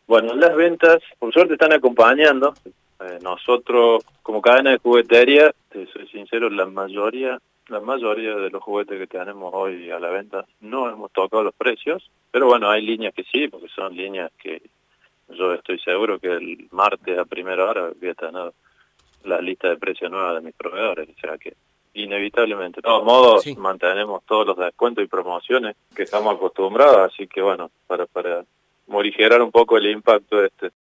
Bueno, las ventas, por suerte, están acompañando. Nosotros, como cadena de juguetería, te soy sincero, la mayoría de los juguetes que tenemos hoy a la venta no hemos tocado los precios, pero bueno, hay líneas que sí, porque son líneas que yo estoy seguro que el martes a primera hora voy a tener la lista de precios nueva de mis proveedores, o sea que inevitablemente. De todos modos, Sí. mantenemos todos los descuentos y promociones que estamos acostumbrados, así que bueno, para morigerar un poco el impacto de este